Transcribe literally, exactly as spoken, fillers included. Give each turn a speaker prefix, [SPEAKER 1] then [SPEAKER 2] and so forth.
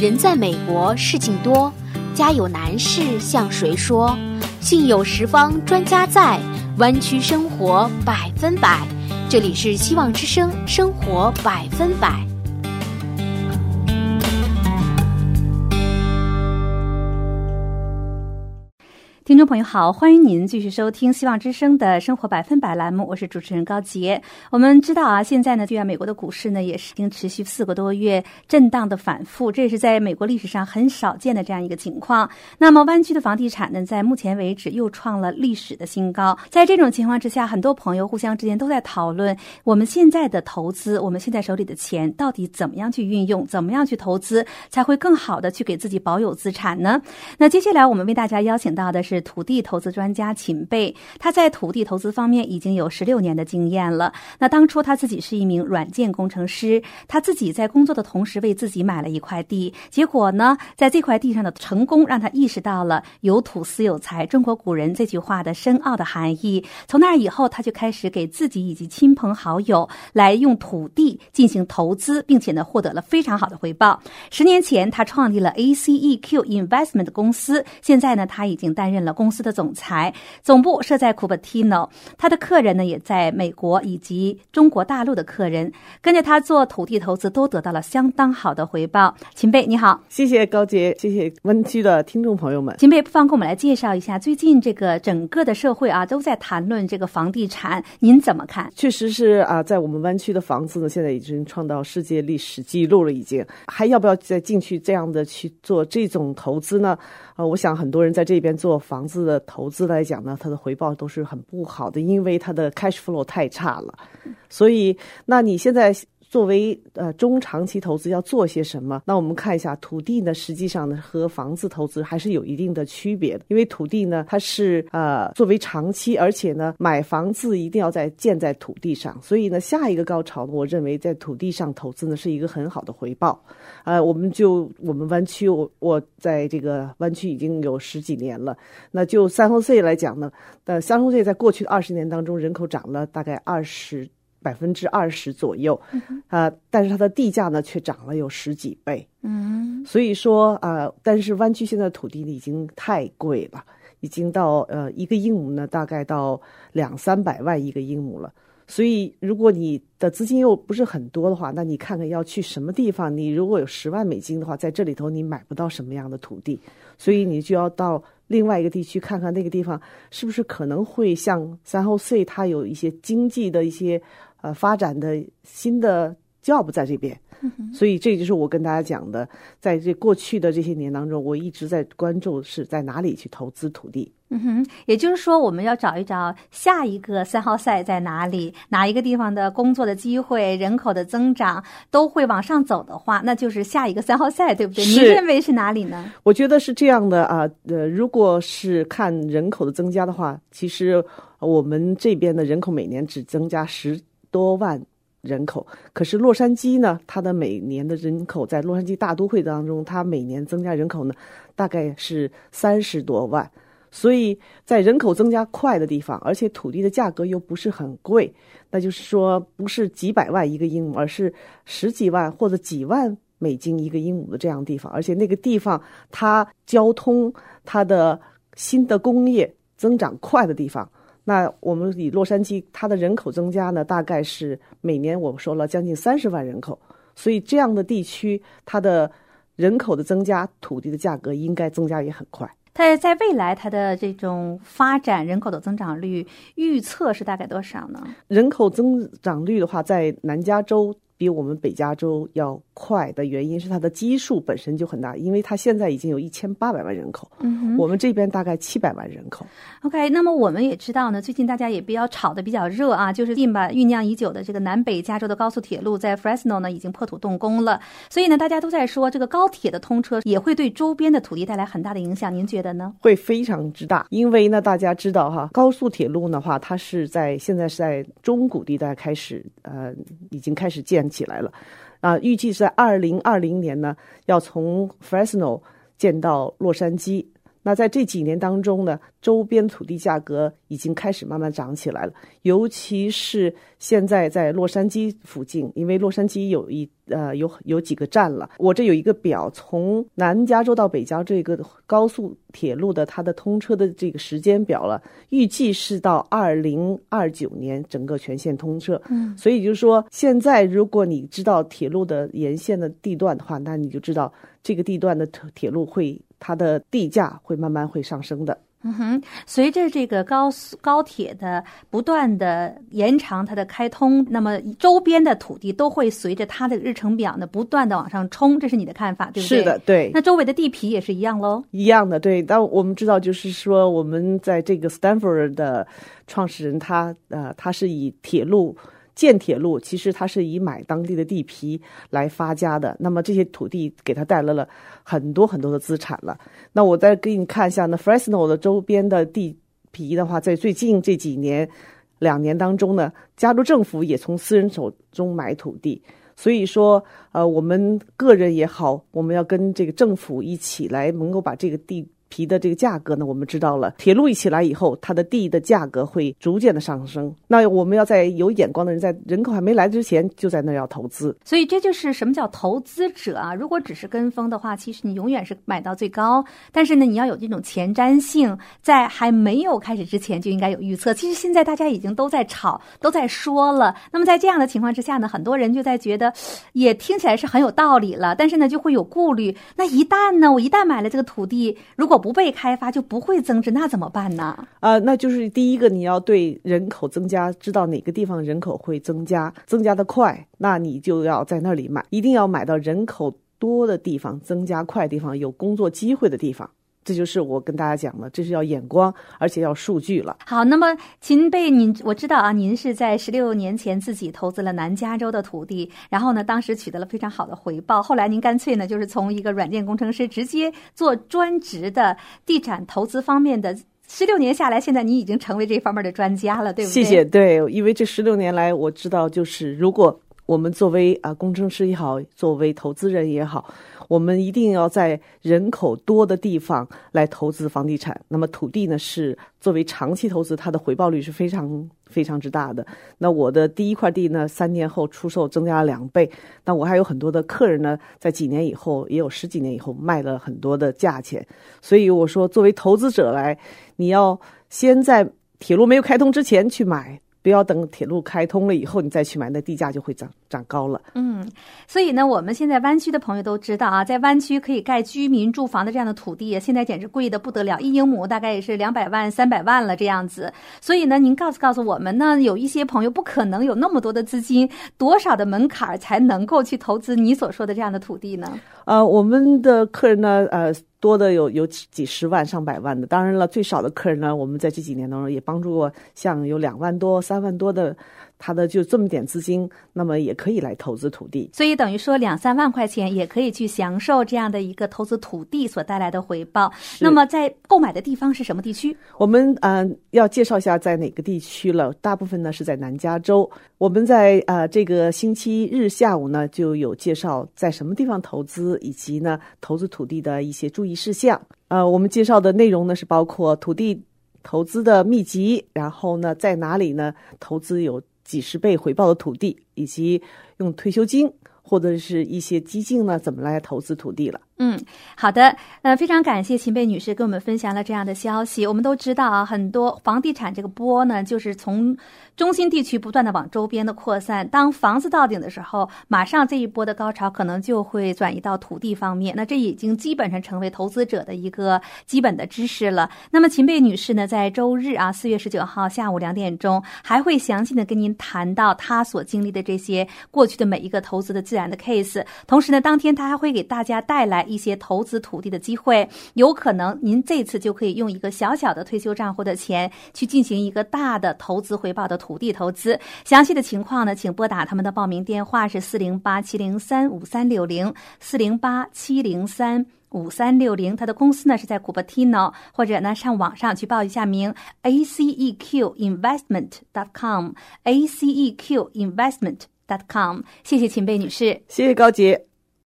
[SPEAKER 1] 人在美国事情多，家有难事向谁说？信有十方专家在，湾区生活百分百。这里是希望之声生活百分百。
[SPEAKER 2] 听众朋友好，欢迎您继续收听希望之声的生活百分百栏目，我是主持人高杰。我们知道啊，现在呢，就像美国的股市呢，也是已经持续四个多月震荡的反复，这也是在美国历史上很少见的这样一个情况。那么湾区的房地产呢，在目前为止又创了历史的新高。在这种情况之下，很多朋友互相之间都在讨论，我们现在的投资，我们现在手里的钱到底怎么样去运用，怎么样去投资，才会更好的去给自己保有资产呢？那接下来我们为大家邀请到的是土地投资专家秦贝，他在土地投资方面已经有十六年的经验了。那当初他自己是一名软件工程师，他自己在工作的同时为自己买了一块地，结果呢，在这块地上的成功让他意识到了有土斯有财，中国古人这句话的深奥的含义。从那以后，他就开始给自己以及亲朋好友来用土地进行投资，并且呢，获得了非常好的回报。十年前，他创立了 A C E Q Investment 公司，现在呢，他已经担任了公司的总裁，总部设在 Cupertino， 他的客人呢也在美国以及中国大陆的客人，跟着他做土地投资都得到了相当好的回报。秦贝你好。
[SPEAKER 3] 谢谢高杰，谢谢湾区的听众朋友们。
[SPEAKER 2] 秦贝不妨给我们来介绍一下，最近这个整个的社会啊都在谈论这个房地产，您怎么看？
[SPEAKER 3] 确实是啊，在我们湾区的房子呢，现在已经创造世界历史记录了，已经还要不要再进去这样的去做这种投资呢？呃，我想很多人在这边做房子的投资来讲呢，它的回报都是很不好的，因为它的 cash flow 太差了。所以，那你现在作为呃中长期投资要做些什么？那我们看一下土地呢，实际上呢和房子投资还是有一定的区别的，因为土地呢它是呃作为长期，而且呢买房子一定要在建在土地上，所以呢下一个高潮呢，我认为在土地上投资呢是一个很好的回报。呃，我们就我们湾区，我我在这个湾区已经有十几年了。那就San Jose来讲呢，呃San Jose在过去的二十年当中，人口涨了大概二十。百分之二十左右，啊、呃，但是它的地价呢却涨了有十几倍，嗯，所以说啊、呃，但是湾区现在的土地已经太贵了，已经到呃一个英亩呢大概到两三百万一个英亩了，所以如果你的资金又不是很多的话，那你看看要去什么地方，你如果有十万美金的话，在这里头你买不到什么样的土地，所以你就要到另外一个地区看看那个地方是不是可能会像San Jose它有一些经济的一些呃发展的新的 job 在这边。所以这就是我跟大家讲的，在这过去的这些年当中，我一直在关注是在哪里去投资土地。
[SPEAKER 2] 嗯哼，也就是说我们要找一找下一个三号赛在哪里，哪一个地方的工作的机会，人口的增长都会往上走的话，那就是下一个三号赛，对不对？您认为是哪里呢？
[SPEAKER 3] 我觉得是这样的啊，呃，如果是看人口的增加的话，其实我们这边的人口每年只增加十多万人口，可是洛杉矶呢，它的每年的人口在洛杉矶大都会当中，它每年增加人口呢大概是三十多万。所以在人口增加快的地方，而且土地的价格又不是很贵，那就是说不是几百万一个英亩，而是十几万或者几万美金一个英亩的这样的地方，而且那个地方它交通它的新的工业增长快的地方，那我们以洛杉矶它的人口增加呢，大概是每年我说了将近三十万人口，所以这样的地区它的人口的增加，土地的价格应该增加也很快。
[SPEAKER 2] 它在未来它的这种发展人口的增长率预测是大概多少呢？
[SPEAKER 3] 人口增长率的话，在南加州比我们北加州要快的原因是它的基数本身就很大，因为它现在已经有一千八百万人口，嗯，我们这边大概七百万人口。
[SPEAKER 2] OK， 那么我们也知道呢，最近大家也比较炒的比较热啊，就是近吧酝酿已久的这个南北加州的高速铁路在 Fresno 呢已经破土动工了，所以呢大家都在说这个高铁的通车也会对周边的土地带来很大的影响，您觉得呢？
[SPEAKER 3] 会非常之大，因为呢大家知道哈，高速铁路的话，它是在现在是在中谷地带开始呃已经开始建起来了。啊、呃，预计是在二零二零年呢，要从 Fresno 建到洛杉矶， 那在这几年当中呢，周边土地价格已经开始慢慢涨起来了，尤其是现在在洛杉矶附近，因为洛杉矶有一呃有有几个站了，我这有一个表，从南加州到北加州这个高速铁路的它的通车的这个时间表了，预计是到二零二九年整个全线通车。嗯，所以就是说，现在如果你知道铁路的沿线的地段的话，那你就知道这个地段的铁路会它的地价会慢慢会上升的。
[SPEAKER 2] 嗯哼，随着这个高速高铁的不断的延长它的开通，那么周边的土地都会随着它的日程表呢不断的往上冲，这是你的看法对不对？
[SPEAKER 3] 是的，对。
[SPEAKER 2] 那周围的地皮也是一样咯？
[SPEAKER 3] 一样的，对。但我们知道就是说，我们在这个 Stanford 的创始人他呃他是以铁路建铁路，其实他是以买当地的地皮来发家的，那么这些土地给他带来了很多很多的资产了。那我再给你看一下呢 Fresno 的周边的地皮的话，在最近这几年两年当中呢，加州政府也从私人手中买土地，所以说呃，我们个人也好，我们要跟这个政府一起来能够把这个地皮的这个价格呢，我们知道了，铁路一起来以后，它的地的价格会逐渐的上升。那我们要在有眼光的人，在人口还没来之前，就在那儿要投资。
[SPEAKER 2] 所以这就是什么叫投资者啊？如果只是跟风的话，其实你永远是买到最高。但是呢，你要有这种前瞻性，在还没有开始之前就应该有预测。其实现在大家已经都在吵，都在说了。那么在这样的情况之下呢，很多人就在觉得，也听起来是很有道理了，但是呢，就会有顾虑。那一旦呢，我一旦买了这个土地，如果不被开发就不会增值，那怎么办呢？
[SPEAKER 3] 呃，那就是第一个，你要对人口增加，知道哪个地方人口会增加，增加的快，那你就要在那里买，一定要买到人口多的地方，增加快的地方，有工作机会的地方。这就是我跟大家讲的，这是要眼光，而且要数据了。
[SPEAKER 2] 好，那么秦贝，您我知道啊，您是在十六年前自己投资了南加州的土地，然后呢，当时取得了非常好的回报。后来您干脆呢，就是从一个软件工程师直接做专职的地产投资方面的。十六年下来，现在你已经成为这方面的专家了，对不对？
[SPEAKER 3] 谢谢。对，因为这十六年来，我知道就是如果我们作为啊、呃、工程师也好，作为投资人也好，我们一定要在人口多的地方来投资房地产。那么土地呢，是作为长期投资，它的回报率是非常非常之大的。那我的第一块地呢，三年后出售增加了两倍。那我还有很多的客人呢，在几年以后，也有十几年以后卖了很多的价钱。所以我说，作为投资者来，你要先在铁路没有开通之前去买。不要等铁路开通了以后你再去买，那地价就会涨涨高了。
[SPEAKER 2] 嗯，所以呢，我们现在湾区的朋友都知道啊，在湾区可以盖居民住房的这样的土地，现在简直贵得不得了，一英亩大概也是两百万、三百万了这样子。所以呢，您告诉告诉我们呢，有一些朋友不可能有那么多的资金，多少的门槛才能够去投资你所说的这样的土地呢？
[SPEAKER 3] 呃，我们的客人呢，呃。多的有有几十万上百万的，当然了，最少的客人呢，我们在这几年当中也帮助过像有两万多三万多的，他的就这么点资金，那么也可以来投资土地。
[SPEAKER 2] 所以等于说两三万块钱也可以去享受这样的一个投资土地所带来的回报。那么在购买的地方是什么地区？
[SPEAKER 3] 我们呃要介绍一下在哪个地区了，大部分呢是在南加州。我们在呃这个星期日下午呢就有介绍在什么地方投资，以及呢投资土地的一些注意事项。呃，我们介绍的内容呢是包括土地投资的秘籍，然后呢在哪里呢投资有几十倍回报的土地，以及用退休金或者是一些基金呢怎么来投资土地了。
[SPEAKER 2] 嗯，好的，呃，非常感谢秦贝女士跟我们分享了这样的消息。我们都知道啊，很多房地产这个波呢，就是从中心地区不断的往周边的扩散。当房子到顶的时候，马上这一波的高潮可能就会转移到土地方面。那这已经基本上成为投资者的一个基本的知识了。那么秦贝女士呢，在周日啊，四月十九号下午两点钟，还会详细的跟您谈到她所经历的这些过去的每一个投资的自然的 case。同时呢，当天她还会给大家带来一些投资土地的机会，有可能您这次就可以用一个小小的退休账户的钱去进行一个大的投资回报的土地投资。详细的情况呢，请拨打他们的报名电话是四零八七零三五三六零 四零八七零三五三六零，他的公司呢是在 Cupertino， 或者呢上网上去报一下名 A C E Q investment dot com A C E Q investment dot com。 谢谢秦贝女士。
[SPEAKER 3] 谢谢高杰。